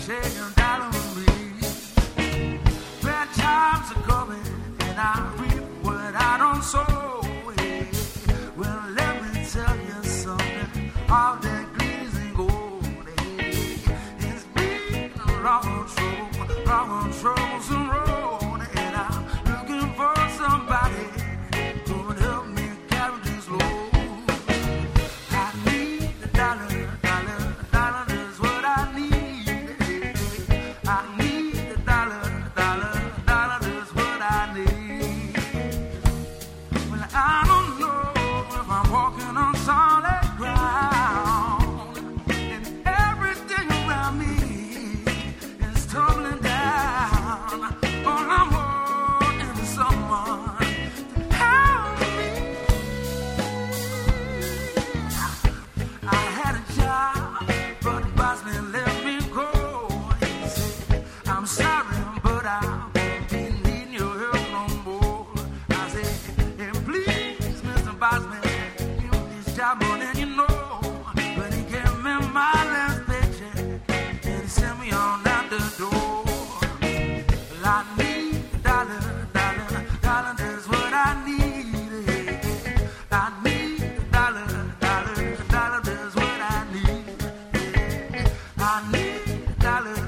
saying dollar on me. Bad times are coming, and I reap what I don't sow. Well, let me tell you something. All that glitters and gold. It's been a long troublesome road, and I'm looking for somebody who would help me carry this load. I need a dollar is what I need. I need a dollar is what I need. Well, I don't know if I'm walking on solid ground, and everything around me is tumbling down. All I'm wanting is someone to help me. I had a job, but the boss man let me go. He said, I'm sorry, but I won't be needing your help no more. I said, hey, please, Mr. Bossman, give me this job more than you know. But he gave me my last paycheck, and he sent me on out the door. Well, I need a dollar is what I need. I need a dollar is what I need. I need a dollar